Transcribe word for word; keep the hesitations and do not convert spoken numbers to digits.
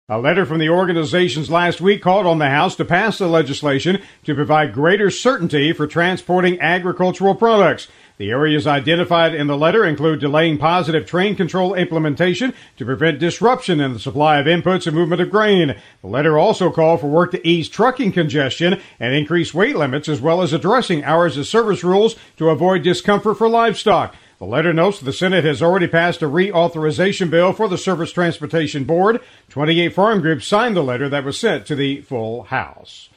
A letter from the organizations last week called on the House to pass the legislation to provide greater certainty for transporting agricultural products. The areas identified in the letter include delaying positive train control implementation to prevent disruption in the supply of inputs and movement of grain. The letter also called for work to ease trucking congestion and increase weight limits, as well as addressing hours of service rules to avoid discomfort for livestock. The letter notes the Senate has already passed a reauthorization bill for the Surface Transportation Board. twenty-eight farm groups signed the letter that was sent to the full House.